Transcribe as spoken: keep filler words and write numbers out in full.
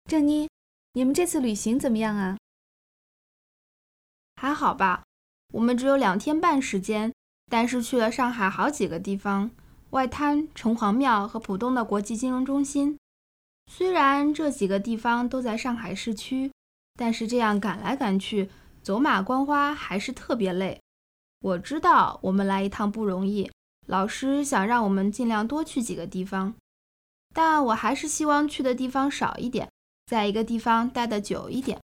郑妮，你们这次旅行怎么样啊？ 还好吧，我们只有两天半时间，但是去了上海好几个地方，外滩、城隍庙和浦东的国际金融中心。虽然这几个地方都在上海市区，但是这样赶来赶去，走马观花还是特别累。我知道我们来一趟不容易，老师想让我们尽量多去几个地方，但我还是希望去的地方少一点，在一个地方待得久一点。